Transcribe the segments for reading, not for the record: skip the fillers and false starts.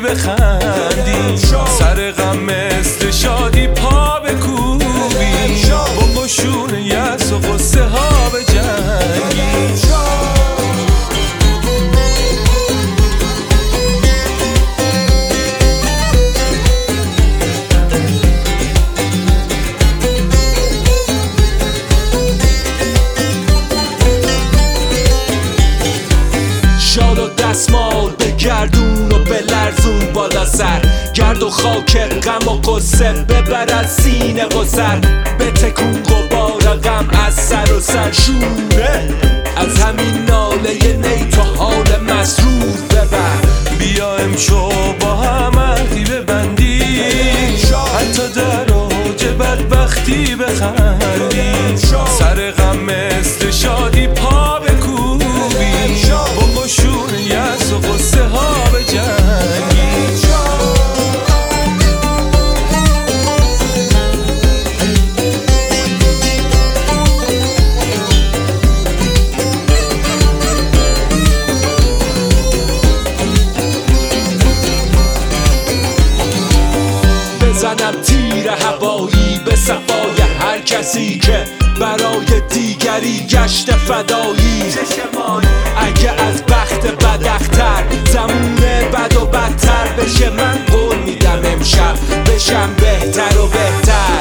بخندی، سر غم مثل شادی پا بکوبی، با قشون یأس و غصه ها به جنگی. شال و دستمال به گردون و به لرزون بالا سر، گرد و خاک غم و قصه ببر از سینه و سر، به تکون غبار غم از سر و سر شوره، از همین ناله نی تو حال مسرور ببر. بیا امشو با هم عهدی ببندی، حتی در اوج بدبختی بخندی، سر غم مثل شادی پا بکوبی، با قشون یأس و غصه ها به جنگی. بزنم تیر هوایی به صفای هر کسی که برای دیگری گشت فدایی. اگه از بخت بدختر زمونه بد و بدتر بشه، من قول میدم امشب بشم بهتر و بهتر.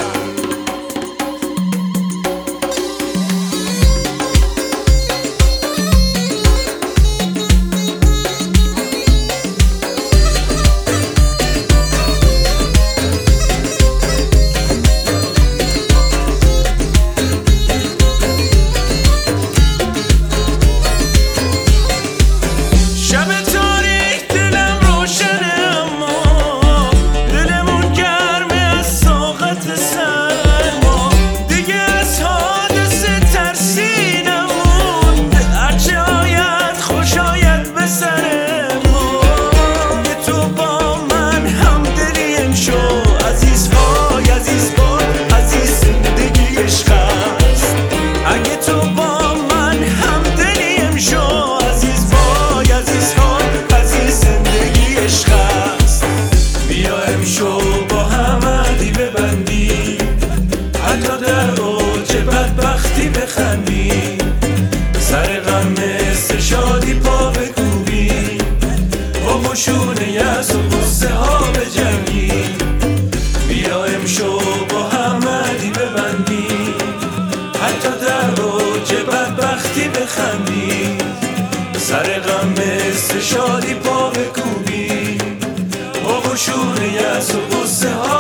بخندی، سر غم مثل شادی پا بکوبی، با قشون یأس و غصه ها به جنگی. بیا امشو با هم عهدی ببندی، حتی در اوج بدبختی بخندی، سر غم مثل شادی پا بکوبی، با قشون یأس و غصه ها